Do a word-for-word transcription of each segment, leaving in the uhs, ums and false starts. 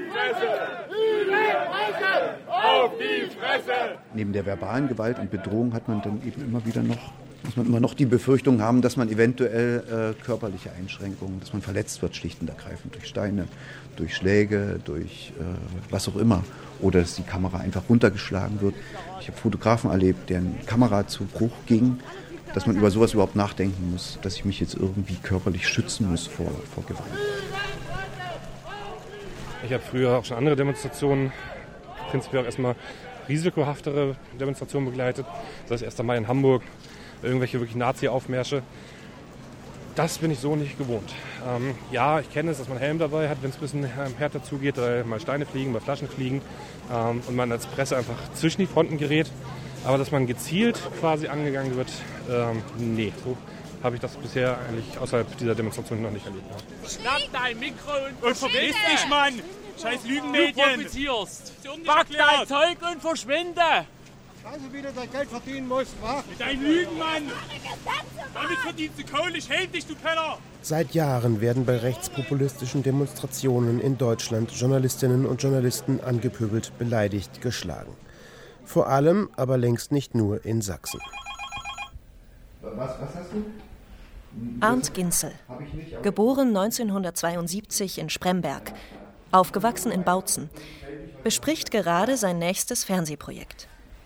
Auf die Fresse! Neben der verbalen Gewalt und Bedrohung hat man dann eben immer wieder noch, muss man immer noch die Befürchtung haben, dass man eventuell äh, körperliche Einschränkungen, dass man verletzt wird, schlicht und ergreifend durch Steine, durch Schläge, durch äh, was auch immer. Oder dass die Kamera einfach runtergeschlagen wird. Ich habe Fotografen erlebt, deren Kamera zu Bruch ging, dass man über sowas überhaupt nachdenken muss, dass ich mich jetzt irgendwie körperlich schützen muss vor, vor Gewalt. Ich habe früher auch schon andere Demonstrationen, prinzipiell auch erstmal risikohaftere Demonstrationen begleitet. Das erste Mal in Hamburg, irgendwelche wirklich Nazi-Aufmärsche. Das bin ich so nicht gewohnt. Ähm, ja, ich kenne es, dass man einen Helm dabei hat, wenn es ein bisschen härter zugeht, weil mal Steine fliegen, mal Flaschen fliegen ähm, und man als Presse einfach zwischen die Fronten gerät. Aber dass man gezielt quasi angegangen wird, ähm, nee, so habe ich das bisher eigentlich außerhalb dieser Demonstration noch nicht erlebt. Ja. Schnapp dein Mikro und, und verpiss dich, Mann! Scheiß Lügenmedien! Du profitierst! Pack dein Zeug und verschwinde! Also wie du dein Geld verdienen musst, wa? Mit deinen Lügen, Mann! Damit verdienst du Kohle, ich hält dich, du Penner! Seit Jahren werden bei rechtspopulistischen Demonstrationen in Deutschland Journalistinnen und Journalisten angepöbelt, beleidigt, geschlagen. Vor allem, aber längst nicht nur in Sachsen. Was, was hast du? Arndt Ginzel, geboren neunzehnhundertzweiundsiebzig in Spremberg, aufgewachsen in Bautzen, bespricht gerade sein nächstes Fernsehprojekt.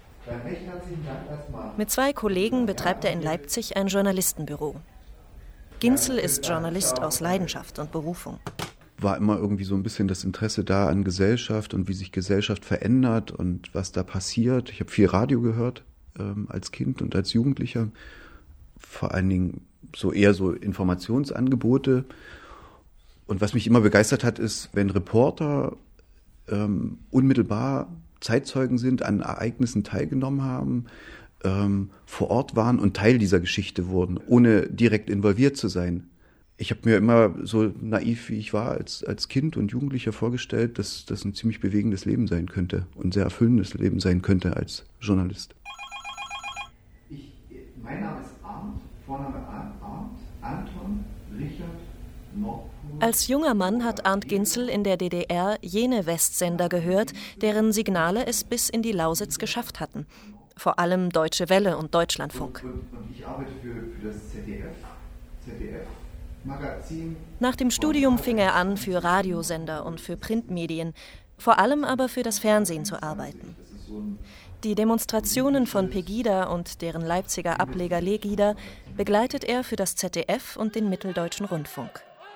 Mit zwei Kollegen betreibt er in Leipzig ein Journalistenbüro. Ginzel ist Journalist aus Leidenschaft und Berufung. War immer irgendwie so ein bisschen das Interesse da an Gesellschaft und wie sich Gesellschaft verändert und was da passiert. Ich habe viel Radio gehört ähm, als Kind und als Jugendlicher. Vor allen Dingen so eher so Informationsangebote. Und was mich immer begeistert hat, ist, wenn Reporter ähm, unmittelbar Zeitzeugen sind, an Ereignissen teilgenommen haben, ähm, vor Ort waren und Teil dieser Geschichte wurden, ohne direkt involviert zu sein. Ich habe mir immer so naiv, wie ich war, als, als Kind und Jugendlicher vorgestellt, dass das ein ziemlich bewegendes Leben sein könnte und ein sehr erfüllendes Leben sein könnte als Journalist. Ich, mein Name ist Arndt, Vorname Arndt, Anton, Richard, Nordpol. Als junger Mann hat Arndt Ginzel in der D D R jene Westsender gehört, deren Signale es bis in die Lausitz geschafft hatten. Vor allem Deutsche Welle und Deutschlandfunk. Und, und, und ich arbeite für, für das Z D F. Z D F. Magazin. Nach dem Studium fing er an, für Radiosender und für Printmedien, vor allem aber für das Fernsehen zu arbeiten. Die Demonstrationen von Pegida und deren Leipziger Ableger Legida begleitet er für das Z D F und den Mitteldeutschen Rundfunk.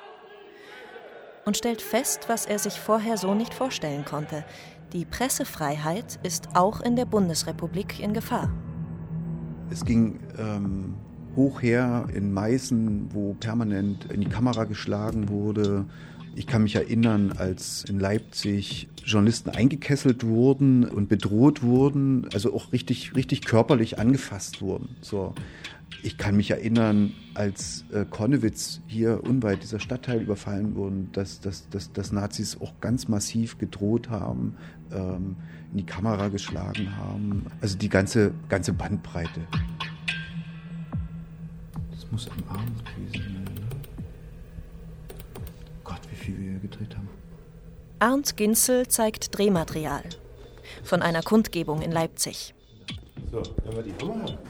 Und stellt fest, was er sich vorher so nicht vorstellen konnte. Die Pressefreiheit ist auch in der Bundesrepublik in Gefahr. Es ging ähm, hoch her in Meißen, wo permanent in die Kamera geschlagen wurde. Ich kann mich erinnern, als in Leipzig Journalisten eingekesselt wurden und bedroht wurden, also auch richtig, richtig körperlich angefasst wurden. So. Ich kann mich erinnern, als äh, Konnewitz hier unweit dieser Stadtteil überfallen wurden, dass, dass, dass, dass Nazis auch ganz massiv gedroht haben, ähm, in die Kamera geschlagen haben. Also die ganze, ganze Bandbreite. Das muss am Abend gewesen sein. Gott, wie viel wir hier gedreht haben. Arndt Ginzel zeigt Drehmaterial von einer Kundgebung in Leipzig. So, wenn wir die Kamera haben.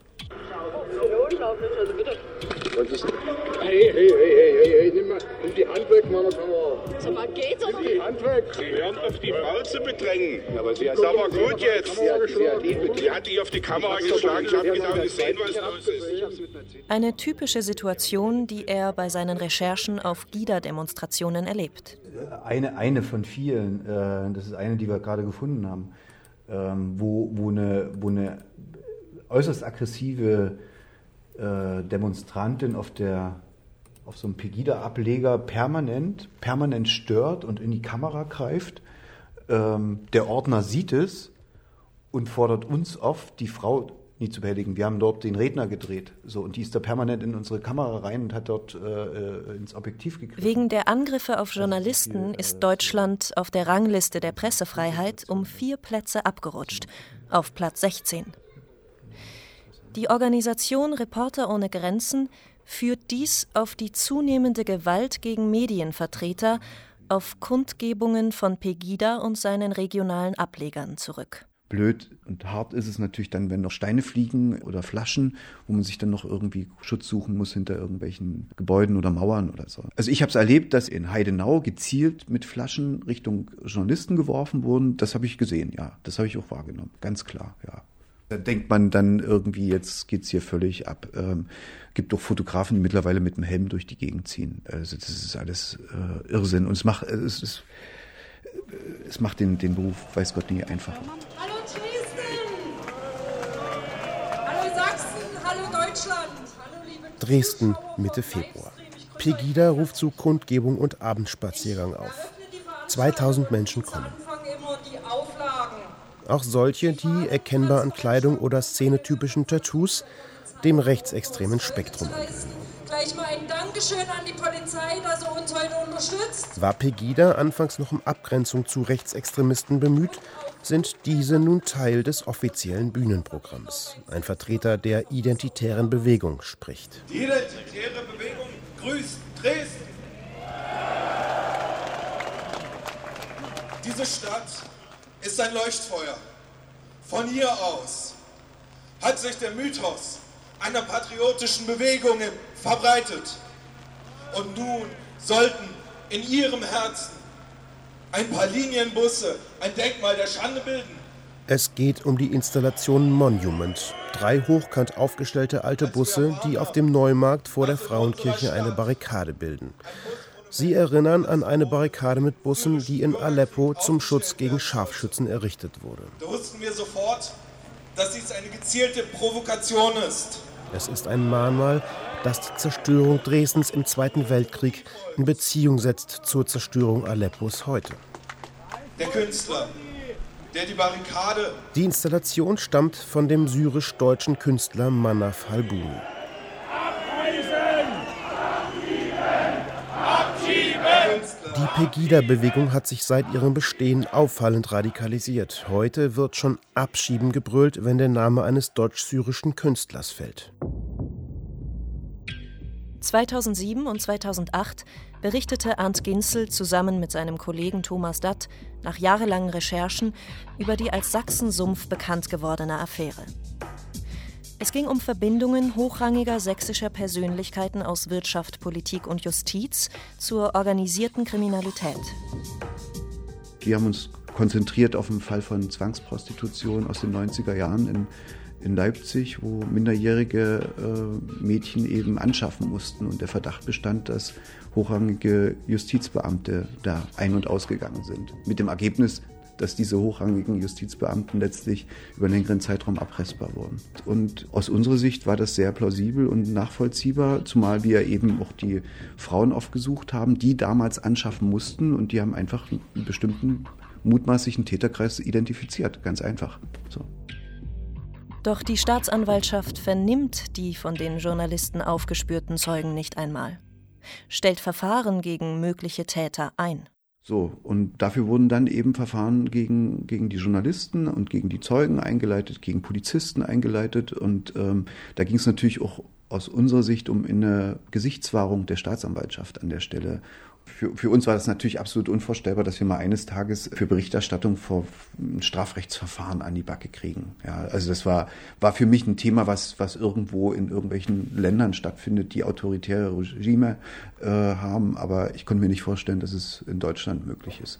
Hey, hey, hey, hey, hey, hey, nimm mal nimm die Hand weg, meiner Kamera. So, was geht's oder Nimm die Hand weg. Sie hören auf die Frau zu bedrängen. Aber sie hat Das ist aber gut jetzt. Sie hat, sie hat ihn Die hat dich auf die Kamera geschlagen. Ich habe genau gesehen, was los ist. Eine typische Situation, die er bei seinen Recherchen auf Gida-Demonstrationen erlebt. Eine, eine von vielen, äh, das ist eine, die wir gerade gefunden haben, ähm, wo, wo, eine, wo eine äußerst aggressive äh, Demonstrantin auf, der, auf so einem Pegida-Ableger permanent, permanent stört und in die Kamera greift. Ähm, der Ordner sieht es und fordert uns auf, die Frau nie zu behelligen. Wir haben dort den Redner gedreht. So, und die ist da permanent in unsere Kamera rein und hat dort äh, ins Objektiv gegriffen. Wegen der Angriffe auf Journalisten ist Deutschland auf der Rangliste der Pressefreiheit um vier Plätze abgerutscht, auf Platz sechzehn. Die Organisation Reporter ohne Grenzen führt dies auf die zunehmende Gewalt gegen Medienvertreter auf Kundgebungen von Pegida und seinen regionalen Ablegern zurück. Blöd und hart ist es natürlich dann, wenn noch Steine fliegen oder Flaschen, wo man sich dann noch irgendwie Schutz suchen muss hinter irgendwelchen Gebäuden oder Mauern oder so. Also ich habe es erlebt, dass in Heidenau gezielt mit Flaschen Richtung Journalisten geworfen wurden. Das habe ich gesehen, ja. Das habe ich auch wahrgenommen, ganz klar, ja. Da denkt man dann irgendwie, jetzt geht's hier völlig ab. Ähm, gibt doch Fotografen, die mittlerweile mit dem Helm durch die Gegend ziehen. Also das ist alles äh, Irrsinn und es macht es, es, es macht den, den Beruf, weiß Gott, nie einfacher. Hallo Dresden! Hallo Sachsen! Hallo Deutschland! Hallo liebe Dresden, Mitte Februar. Pegida ruft zu Kundgebung und Abendspaziergang auf. zweitausend Menschen kommen. Auch solche, die erkennbar an Kleidung oder szenetypischen Tattoos dem rechtsextremen Spektrum angehören. Gleich mal ein Dankeschön an die Polizei, dass sie uns heute unterstützt. War Pegida anfangs noch um Abgrenzung zu Rechtsextremisten bemüht, sind diese nun Teil des offiziellen Bühnenprogramms. Ein Vertreter der identitären Bewegung spricht. Die identitäre Bewegung grüßt Dresden. Diese Stadt ist ein Leuchtfeuer. Von hier aus hat sich der Mythos einer patriotischen Bewegung verbreitet. Und nun sollten in ihrem Herzen ein paar Linienbusse ein Denkmal der Schande bilden. Es geht um die Installation Monument. Drei hochkant aufgestellte alte Busse, die auf dem Neumarkt vor der Frauenkirche eine Barrikade bilden. Sie erinnern an eine Barrikade mit Bussen, die in Aleppo zum Schutz gegen Scharfschützen errichtet wurde. Da wussten wir sofort, dass dies eine gezielte Provokation ist. Es ist ein Mahnmal, das die Zerstörung Dresdens im Zweiten Weltkrieg in Beziehung setzt zur Zerstörung Aleppos heute. Der Künstler, der die Barrikade... Die Installation stammt von dem syrisch-deutschen Künstler Manaf Halbuni. Die Pegida-Bewegung hat sich seit ihrem Bestehen auffallend radikalisiert. Heute wird schon Abschieben gebrüllt, wenn der Name eines deutsch-syrischen Künstlers fällt. zweitausendsieben und zweitausendacht berichtete Arndt Ginzel zusammen mit seinem Kollegen Thomas Datt nach jahrelangen Recherchen über die als Sachsensumpf bekannt gewordene Affäre. Es ging um Verbindungen hochrangiger sächsischer Persönlichkeiten aus Wirtschaft, Politik und Justiz zur organisierten Kriminalität. Wir haben uns konzentriert auf den Fall von Zwangsprostitution aus den neunziger Jahren in, in Leipzig, wo minderjährige äh, Mädchen eben anschaffen mussten. Und der Verdacht bestand, dass hochrangige Justizbeamte da ein- und ausgegangen sind. Mit dem Ergebnis, dass diese hochrangigen Justizbeamten letztlich über einen längeren Zeitraum erpressbar wurden. Und aus unserer Sicht war das sehr plausibel und nachvollziehbar, zumal wir eben auch die Frauen aufgesucht haben, die damals anschaffen mussten und die haben einfach einen bestimmten mutmaßlichen Täterkreis identifiziert, ganz einfach. So. Doch die Staatsanwaltschaft vernimmt die von den Journalisten aufgespürten Zeugen nicht einmal, stellt Verfahren gegen mögliche Täter ein. So, und dafür wurden dann eben Verfahren gegen, gegen die Journalisten und gegen die Zeugen eingeleitet, gegen Polizisten eingeleitet. Und ähm, da ging es natürlich auch aus unserer Sicht um eine Gesichtswahrung der Staatsanwaltschaft an der Stelle. Für, für uns war das natürlich absolut unvorstellbar, dass wir mal eines Tages für Berichterstattung vor ein Strafrechtsverfahren an die Backe kriegen. Ja, also das war, war für mich ein Thema, was, was irgendwo in irgendwelchen Ländern stattfindet, die autoritäre Regime äh, haben. Aber ich konnte mir nicht vorstellen, dass es in Deutschland möglich ist.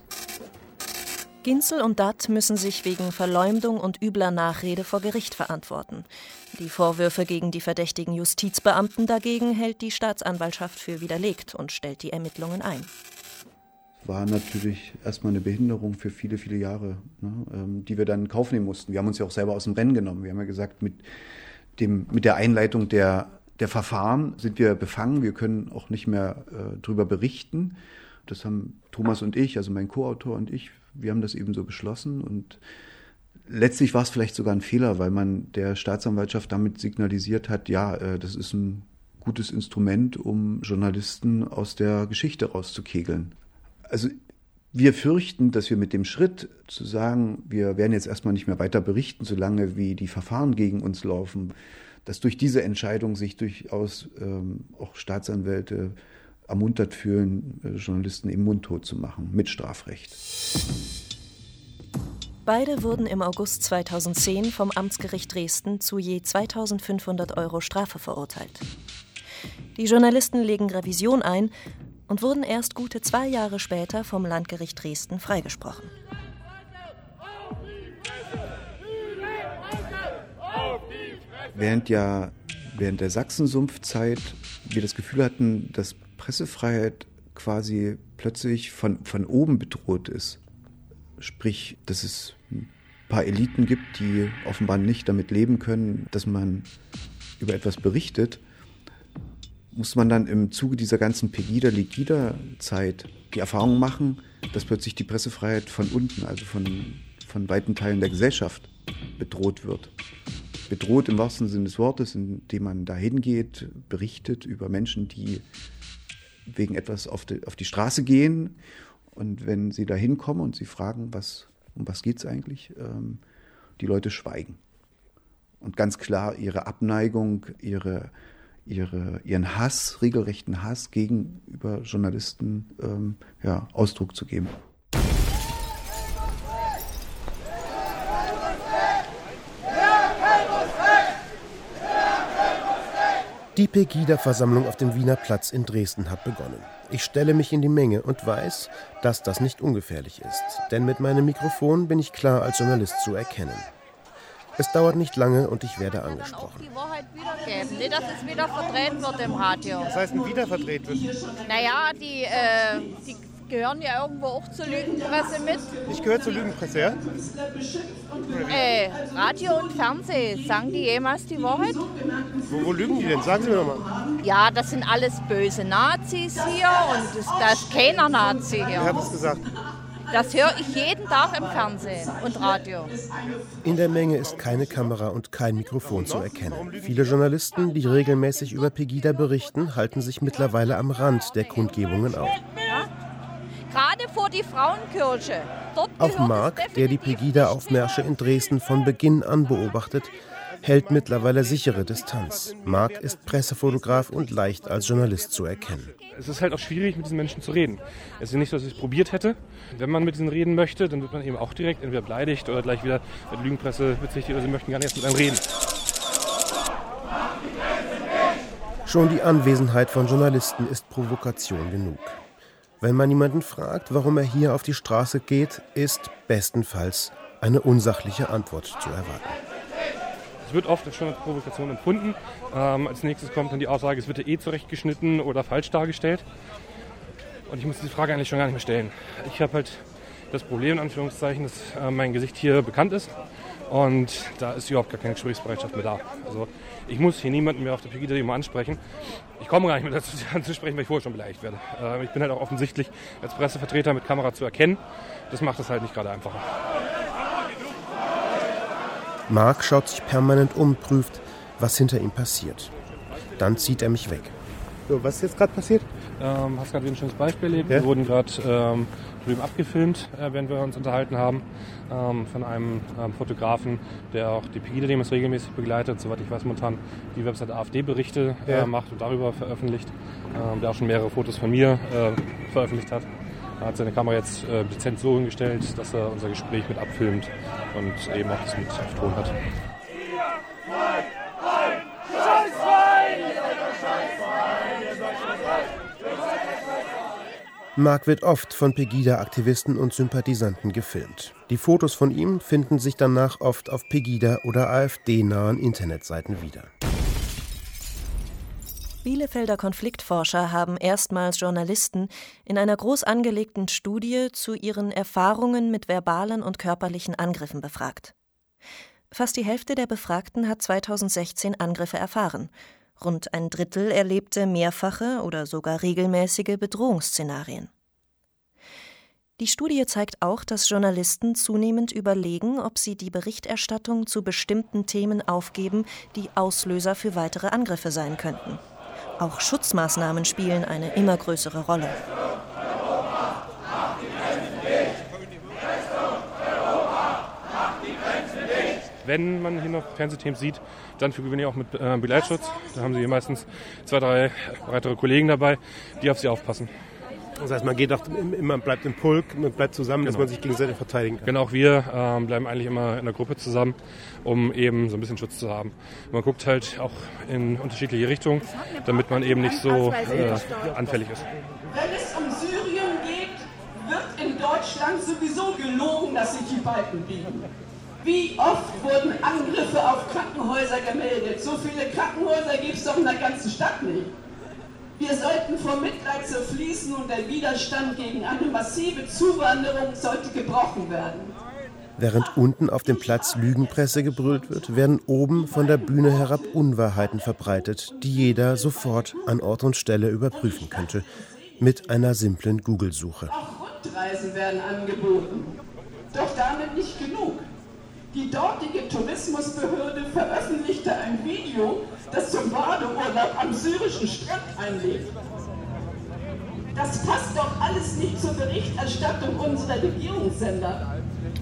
Ginzel und Datt müssen sich wegen Verleumdung und übler Nachrede vor Gericht verantworten. Die Vorwürfe gegen die verdächtigen Justizbeamten dagegen hält die Staatsanwaltschaft für widerlegt und stellt die Ermittlungen ein. War natürlich erstmal eine Behinderung für viele, viele Jahre, ne, ähm, die wir dann in Kauf nehmen mussten. Wir haben uns ja auch selber aus dem Rennen genommen. Wir haben ja gesagt, mit, dem, mit der Einleitung der, der Verfahren sind wir befangen. Wir können auch nicht mehr äh, darüber berichten. Das haben Thomas und ich, also mein Co-Autor und ich, wir haben das eben so beschlossen. Und letztlich war es vielleicht sogar ein Fehler, weil man der Staatsanwaltschaft damit signalisiert hat, ja, äh, das ist ein gutes Instrument, um Journalisten aus der Geschichte rauszukegeln. Also wir fürchten, dass wir mit dem Schritt zu sagen, wir werden jetzt erstmal nicht mehr weiter berichten, solange wie die Verfahren gegen uns laufen, dass durch diese Entscheidung sich durchaus ähm, auch Staatsanwälte ermuntert fühlen, Journalisten eben mundtot zu machen, mit Strafrecht. Beide wurden im August zweitausendzehn vom Amtsgericht Dresden zu je zweitausendfünfhundert Euro Strafe verurteilt. Die Journalisten legen Revision ein und wurden erst gute zwei Jahre später vom Landgericht Dresden freigesprochen. Während ja während der Sachsensumpfzeit wir das Gefühl hatten, dass Pressefreiheit quasi plötzlich von, von oben bedroht ist. Sprich, dass es ein paar Eliten gibt, die offenbar nicht damit leben können, dass man über etwas berichtet, muss man dann im Zuge dieser ganzen Pegida-Legida-Zeit die Erfahrung machen, dass plötzlich die Pressefreiheit von unten, also von, von weiten Teilen der Gesellschaft, bedroht wird. Bedroht im wahrsten Sinne des Wortes, indem man da hingeht, berichtet über Menschen, die wegen etwas auf die, auf die Straße gehen. Und wenn sie da hinkommen und sie fragen, was, um was geht es eigentlich, ähm, die Leute schweigen. Und ganz klar ihre Abneigung, ihre, ihre, ihren Hass, regelrechten Hass gegenüber Journalisten ähm, ja, Ausdruck zu geben. Die Pegida-Versammlung auf dem Wiener Platz in Dresden hat begonnen. Ich stelle mich in die Menge und weiß, dass das nicht ungefährlich ist. Denn mit meinem Mikrofon bin ich klar als Journalist zu erkennen. Es dauert nicht lange und ich werde angesprochen. Die Wahrheit wiedergeben, nicht, dass es wieder verdreht wird im Radio. Was heißt denn wieder verdreht wird? Naja, die, äh, die gehören ja irgendwo auch zur Lügenpresse mit. Ich gehöre zur Lügenpresse, ja? Äh, Radio und Fernsehen, sagen die jemals die Wahrheit? Wo, wo lügen die denn? Sagen Sie mir doch mal. Ja, das sind alles böse Nazis hier und das, da ist keiner Nazi hier. Wer hat das gesagt? Das höre ich jeden Tag im Fernsehen und Radio. In der Menge ist keine Kamera und kein Mikrofon zu erkennen. Viele Journalisten, die regelmäßig über Pegida berichten, halten sich mittlerweile am Rand der Kundgebungen auf. Ja? Gerade vor die Frauenkirche. Dort Auch Marc, der die Pegida-Aufmärsche in Dresden von Beginn an beobachtet, hält mittlerweile sichere Distanz. Marc ist Pressefotograf und leicht als Journalist zu erkennen. Es ist halt auch schwierig, mit diesen Menschen zu reden. Es ist nicht so, dass ich es probiert hätte. Wenn man mit ihnen reden möchte, dann wird man eben auch direkt entweder beleidigt oder gleich wieder mit Lügenpresse bezichtigt oder sie möchten gar nicht erst mit einem reden. Schon die Anwesenheit von Journalisten ist Provokation genug. Wenn man jemanden fragt, warum er hier auf die Straße geht, ist bestenfalls eine unsachliche Antwort zu erwarten. Es wird oft schon als Provokation empfunden. Ähm, als nächstes kommt dann die Aussage, es wird ja eh zurechtgeschnitten oder falsch dargestellt. Und ich muss diese Frage eigentlich schon gar nicht mehr stellen. Ich habe halt das Problem, in Anführungszeichen, dass äh, mein Gesicht hier bekannt ist. Und da ist überhaupt gar keine Gesprächsbereitschaft mehr da. Also ich muss hier niemanden mehr auf der Pegida-Demo ansprechen. Ich komme gar nicht mehr dazu anzusprechen, weil ich vorher schon beleidigt werde. Äh, ich bin halt auch offensichtlich als Pressevertreter mit Kamera zu erkennen. Das macht es halt nicht gerade einfacher. Marc schaut sich permanent um, prüft, was hinter ihm passiert. Dann zieht er mich weg. So, was ist jetzt gerade passiert? Ähm, hast gerade ein schönes Beispiel erlebt. Ja? Wir wurden gerade ähm, drüben abgefilmt, äh, während wir uns unterhalten haben, ähm, von einem ähm, Fotografen, der auch die Pegida-Demos regelmäßig begleitet, soweit ich weiß, momentan die Website AfD-Berichte äh, ja. macht und darüber veröffentlicht, ähm, der auch schon mehrere Fotos von mir äh, veröffentlicht hat. Er hat seine Kamera jetzt äh, dezent so hingestellt, dass er unser Gespräch mit abfilmt und eben auch das mit auf Ton hat. Marc wird oft von Pegida-Aktivisten und Sympathisanten gefilmt. Die Fotos von ihm finden sich danach oft auf Pegida- oder AfD-nahen Internetseiten wieder. Bielefelder Konfliktforscher haben erstmals Journalisten in einer groß angelegten Studie zu ihren Erfahrungen mit verbalen und körperlichen Angriffen befragt. Fast die Hälfte der Befragten hat zweitausendsechzehn Angriffe erfahren. Rund ein Drittel erlebte mehrfache oder sogar regelmäßige Bedrohungsszenarien. Die Studie zeigt auch, dass Journalisten zunehmend überlegen, ob sie die Berichterstattung zu bestimmten Themen aufgeben, die Auslöser für weitere Angriffe sein könnten. Auch Schutzmaßnahmen spielen eine immer größere Rolle. Wenn man hier noch Fernsehteams sieht, dann für gewöhnlich auch mit äh, Begleitschutz. Da haben sie hier meistens zwei, drei weitere Kollegen dabei, die auf sie aufpassen. Das heißt, man geht auch, man bleibt im Pulk, man bleibt zusammen, genau, dass man sich gegenseitig verteidigen kann. Genau, auch wir äh, bleiben eigentlich immer in der Gruppe zusammen, um eben so ein bisschen Schutz zu haben. Man guckt halt auch in unterschiedliche Richtungen, damit man eben nicht so äh, anfällig ist. Wenn es um Syrien geht, wird in Deutschland sowieso gelogen, dass sich die Balken biegen. Wie oft wurden Angriffe auf Krankenhäuser gemeldet? So viele Krankenhäuser gibt es doch in der ganzen Stadt nicht. Wir sollten vor Mitleid zerfließen und der Widerstand gegen eine massive Zuwanderung sollte gebrochen werden. Während unten auf dem Platz Lügenpresse gebrüllt wird, werden oben von der Bühne herab Unwahrheiten verbreitet, die jeder sofort an Ort und Stelle überprüfen könnte, mit einer simplen Google-Suche. Auch Rundreisen werden angeboten. Doch damit nicht genug. Die dortige Tourismusbehörde veröffentlichte ein Video, das zum Badeurlaub am syrischen Strand einlädt. Das passt doch alles nicht zur Berichterstattung unserer Regierungssender.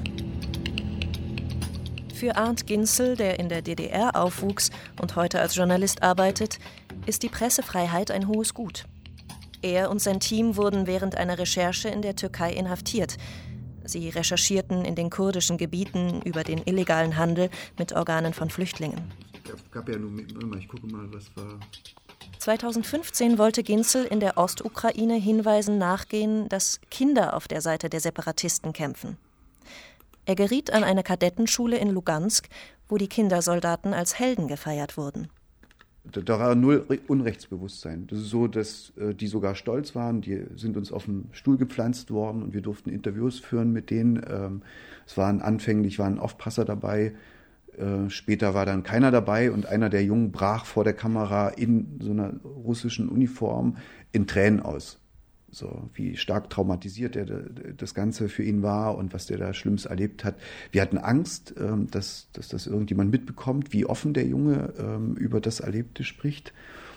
Für Arndt Ginzel, der in der D D R aufwuchs und heute als Journalist arbeitet, ist die Pressefreiheit ein hohes Gut. Er und sein Team wurden während einer Recherche in der Türkei inhaftiert. Sie recherchierten in den kurdischen Gebieten über den illegalen Handel mit Organen von Flüchtlingen. Es gab ja nur, ich gucke mal, was war. zweitausendfünfzehn wollte Ginzel in der Ostukraine Hinweisen nachgehen, dass Kinder auf der Seite der Separatisten kämpfen. Er geriet an eine Kadettenschule in Lugansk, wo die Kindersoldaten als Helden gefeiert wurden. Da war null Unrechtsbewusstsein. Das ist so, dass äh, die sogar stolz waren. Die sind uns auf den Stuhl gepflanzt worden und wir durften Interviews führen mit denen. Ähm, es waren anfänglich waren Aufpasser dabei. Äh, später war dann keiner dabei und einer der Jungen brach vor der Kamera in so einer russischen Uniform in Tränen aus. So, wie stark traumatisiert er das Ganze für ihn war und was der da Schlimmes erlebt hat. Wir hatten Angst, dass, dass das irgendjemand mitbekommt, wie offen der Junge über das Erlebte spricht.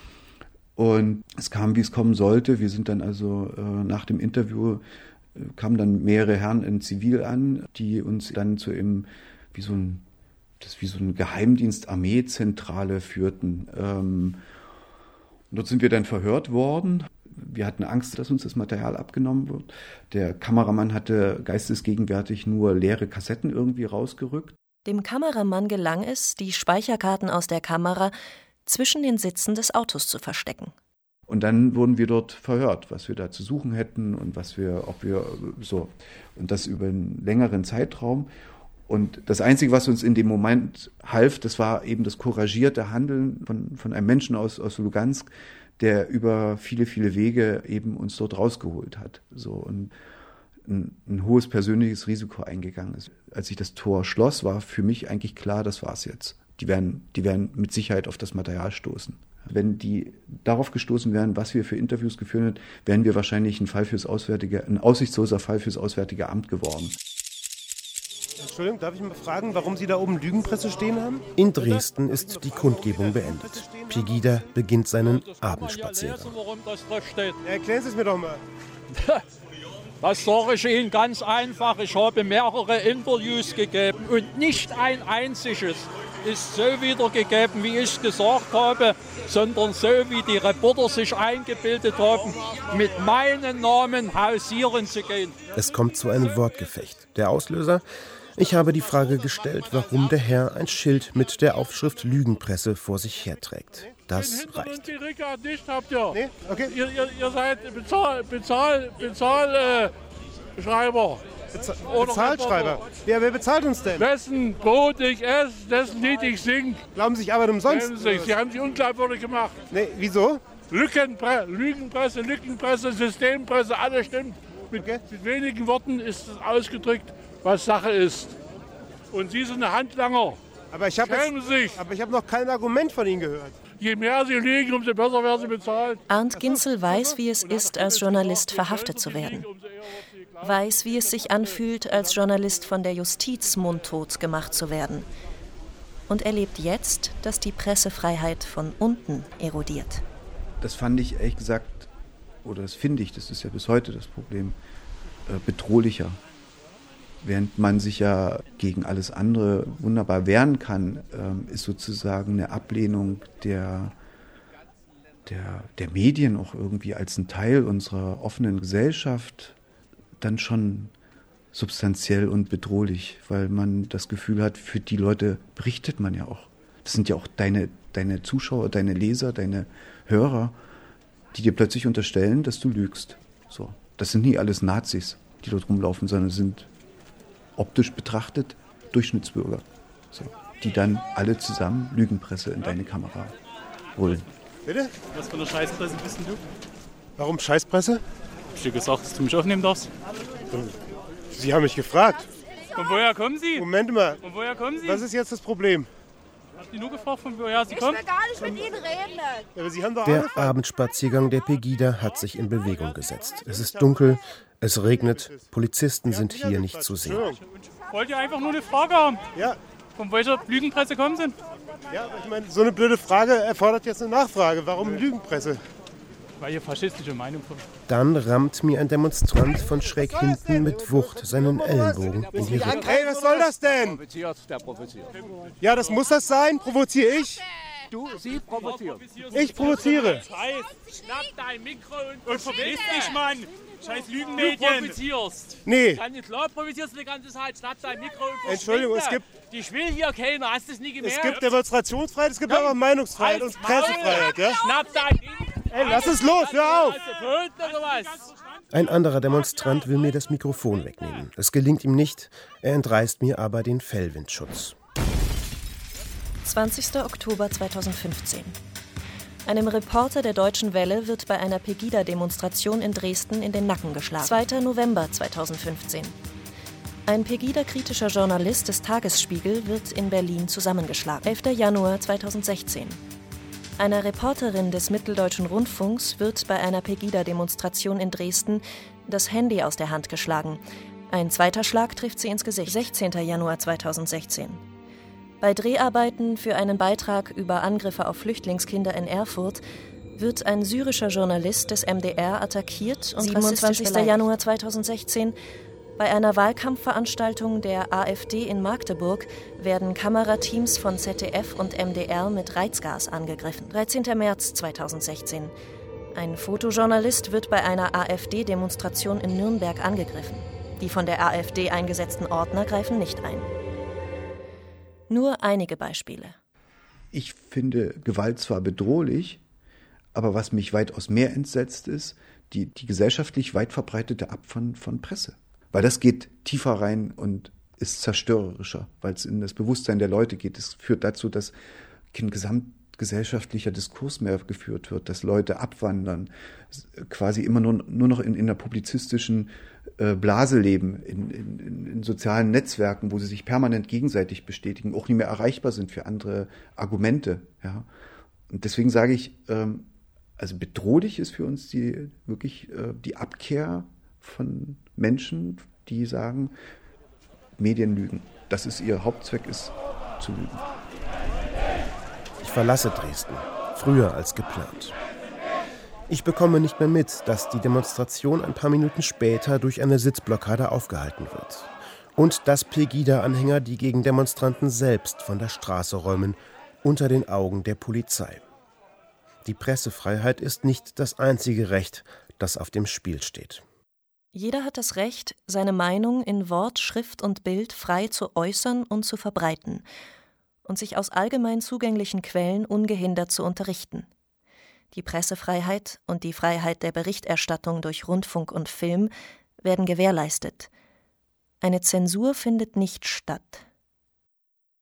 Und es kam, wie es kommen sollte. Wir sind dann also nach dem Interview, kamen dann mehrere Herren in Zivil an, die uns dann zu eben wie so ein, das wie so eine Geheimdienst-Armee-Zentrale führten. Und dort sind wir dann verhört worden. Wir hatten Angst, dass uns das Material abgenommen wird. Der Kameramann hatte geistesgegenwärtig nur leere Kassetten irgendwie rausgerückt. Dem Kameramann gelang es, die Speicherkarten aus der Kamera zwischen den Sitzen des Autos zu verstecken. Und dann wurden wir dort verhört, was wir da zu suchen hätten und was wir, ob wir so, und das über einen längeren Zeitraum. Und das Einzige, was uns in dem Moment half, das war eben das couragierte Handeln von, von einem Menschen aus, aus Lugansk, der über viele, viele Wege eben uns dort rausgeholt hat. So und ein, ein hohes persönliches Risiko eingegangen ist. Als ich das Tor schloss, war für mich eigentlich klar, das war's jetzt. Die werden, die werden mit Sicherheit auf das Material stoßen. Wenn die darauf gestoßen wären, was wir für Interviews geführt haben, wären wir wahrscheinlich ein Fall fürs Auswärtige, ein aussichtsloser Fall fürs Auswärtige Amt geworden. Entschuldigung, darf ich mal fragen, warum Sie da oben Lügenpresse stehen haben? In Dresden ist die Kundgebung beendet. Pegida beginnt seinen Abendspaziergang. Erklären Sie es mir doch mal. Das sage ich Ihnen ganz einfach. Ich habe mehrere Interviews gegeben und nicht ein einziges ist so wiedergegeben, wie ich es gesagt habe, sondern so, wie die Reporter sich eingebildet haben, mit meinem Namen hausieren zu gehen. Es kommt zu einem Wortgefecht. Der Auslöser? Ich habe die Frage gestellt, warum der Herr ein Schild mit der Aufschrift Lügenpresse vor sich herträgt. Das reicht. Die Rickard nicht habt ihr. Nee? Okay. Ihr, ihr, ihr seid Bezahl, Bezahl, Bezahl, äh, Schreiber. Beza Bezahlschreiber? Ja, wer bezahlt uns denn? Wessen Brot ich esse, dessen Lied ich sing. Glauben Sie, ich arbeite umsonst? Sie, Sie haben sich unglaubwürdig gemacht. Nee, wieso? Lückenpre Lügenpresse, Lückenpresse, Systempresse, alles stimmt. Mit, okay. mit wenigen Worten ist es ausgedrückt, was Sache ist. Und Sie sind ein Handlanger. Aber ich habe hab noch kein Argument von Ihnen gehört. Je mehr Sie lügen, umso besser werden Sie bezahlt. Arndt Ginzel weiß, wie es ist, als Journalist verhaftet zu werden. Weiß, wie es sich anfühlt, als Journalist von der Justiz mundtot gemacht zu werden. Und erlebt jetzt, dass die Pressefreiheit von unten erodiert. Das fand ich ehrlich gesagt, oder das finde ich, das ist ja bis heute das Problem, äh, bedrohlicher. Während man sich ja gegen alles andere wunderbar wehren kann, ähm, ist sozusagen eine Ablehnung der, der, der Medien auch irgendwie als ein Teil unserer offenen Gesellschaft dann schon substanziell und bedrohlich, weil man das Gefühl hat, für die Leute berichtet man ja auch. Das sind ja auch deine, deine Zuschauer, deine Leser, deine Hörer, die dir plötzlich unterstellen, dass du lügst. So. Das sind nie alles Nazis, die dort rumlaufen, sondern sind optisch betrachtet Durchschnittsbürger, so, die dann alle zusammen Lügenpresse in deine Kamera holen. Bitte? Was für eine Scheißpresse bist denn du? Warum Scheißpresse? Hab ich dir gesagt, dass du mich aufnehmen darfst? Sie haben mich gefragt. Von woher kommen Sie? Moment mal. Von woher kommen Sie? Was ist jetzt das Problem? Hast du nur gefragt, von woher Sie kommen? Ich will gar nicht mit Ihnen reden. Aber Sie haben doch Der Abendspaziergang der Pegida hat sich in Bewegung gesetzt. Es ist dunkel, es regnet, Polizisten sind hier nicht zu sehen. Wollt ihr einfach nur eine Frage haben? Ja. Von welcher Lügenpresse kommen Sie? Ja, aber ich meine, so eine blöde Frage erfordert jetzt eine Nachfrage. Warum Lügenpresse? Weil ihr faschistische Meinung kommt. Dann rammt mir ein Demonstrant von schräg hinten mit Wucht seinen Ellenbogen in die Rippe. Hey, was soll das denn? Der provoziert. Ja, das muss das sein? Provoziere ich? Du, Sie provozieren. Ich provoziere. Scheiß, schnapp dein Mikro und, und verpiss dich, Mann. Scheiß Lügenmedien. Du provozierst. Nee. Kann nicht klar, provozierst du die ganze Zeit. Schnapp dein Mikro und verschwinde. Entschuldigung, es gibt... Ich will hier keiner, hast du es nie gemerkt? Es gibt Demonstrationsfreiheit, es gibt aber Meinungsfreiheit und Pressefreiheit, ja? Schnapp dein... Ey, lass es los, hör auf! Ein anderer Demonstrant will mir das Mikrofon wegnehmen. Es gelingt ihm nicht, er entreißt mir aber den Fellwindschutz. zwanzigster Oktober zweitausendfünfzehn. Einem Reporter der Deutschen Welle wird bei einer Pegida-Demonstration in Dresden in den Nacken geschlagen. zweiter November zweitausendfünfzehn. Ein Pegida-kritischer Journalist des Tagesspiegel wird in Berlin zusammengeschlagen. elfter Januar zweitausendsechzehn. Einer Reporterin des Mitteldeutschen Rundfunks wird bei einer Pegida-Demonstration in Dresden das Handy aus der Hand geschlagen. Ein zweiter Schlag trifft sie ins Gesicht. sechzehnter Januar zweitausendsechzehn. Bei Dreharbeiten für einen Beitrag über Angriffe auf Flüchtlingskinder in Erfurt wird ein syrischer Journalist des M D R attackiert und siebenundzwanzigster Januar zweitausendsechzehn. Bei einer Wahlkampfveranstaltung der AfD in Magdeburg werden Kamerateams von Z D F und M D R mit Reizgas angegriffen. dreizehnter März zweitausendsechzehn. Ein Fotojournalist wird bei einer AfD-Demonstration in Nürnberg angegriffen. Die von der AfD eingesetzten Ordner greifen nicht ein. Nur einige Beispiele. Ich finde Gewalt zwar bedrohlich, aber was mich weitaus mehr entsetzt ist, die, die gesellschaftlich weit verbreitete Art von, von Presse. Weil das geht tiefer rein und ist zerstörerischer, weil es in das Bewusstsein der Leute geht. Es führt dazu, dass kein gesamtgesellschaftlicher Diskurs mehr geführt wird, dass Leute abwandern, quasi immer nur, nur noch in, in einer publizistischen äh, Blase leben, in, in, in sozialen Netzwerken, wo sie sich permanent gegenseitig bestätigen, auch nicht mehr erreichbar sind für andere Argumente. Ja. Und deswegen sage ich, ähm, also bedrohlich ist für uns die wirklich äh, die Abkehr von Menschen, die sagen, Medien lügen. Das ist ihr Hauptzweck, ist zu lügen. Ich verlasse Dresden, früher als geplant. Ich bekomme nicht mehr mit, dass die Demonstration ein paar Minuten später durch eine Sitzblockade aufgehalten wird. Und dass Pegida-Anhänger die Gegendemonstranten selbst von der Straße räumen, unter den Augen der Polizei. Die Pressefreiheit ist nicht das einzige Recht, das auf dem Spiel steht. Jeder hat das Recht, seine Meinung in Wort, Schrift und Bild frei zu äußern und zu verbreiten und sich aus allgemein zugänglichen Quellen ungehindert zu unterrichten. Die Pressefreiheit und die Freiheit der Berichterstattung durch Rundfunk und Film werden gewährleistet. Eine Zensur findet nicht statt.